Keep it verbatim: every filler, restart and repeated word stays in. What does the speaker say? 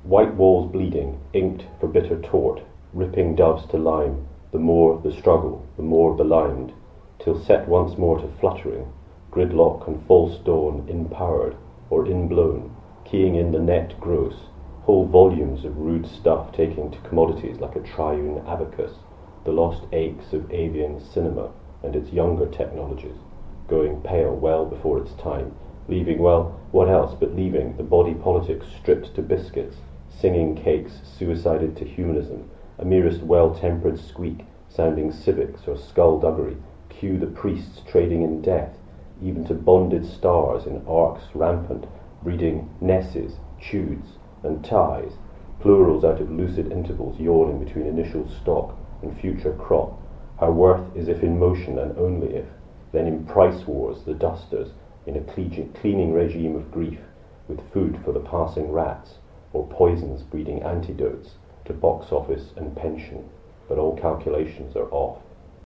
White walls bleeding, inked for bitter tort, ripping doves to lime, the more the struggle, the more belimed, till set once more to fluttering, gridlock and false dawn impowered or inblown, keying in the net gross, whole volumes of rude stuff taking to commodities like a triune abacus, the lost aches of avian cinema and its younger technologies, going pale well before its time, leaving, well, what else but leaving the body politic stripped to biscuits, singing cakes suicided to humanism, a merest well-tempered squeak, sounding civics or skullduggery, cue the priests trading in death, even to bonded stars in arcs rampant, breeding nesses, tudes, and ties, plurals out of lucid intervals yawning between initial stock and future crop. Our worth is if in motion and only if, then in price wars the dusters, in a cleaning regime of grief, with food for the passing rats, or poisons breeding antidotes to box office and pension, but all calculations are off.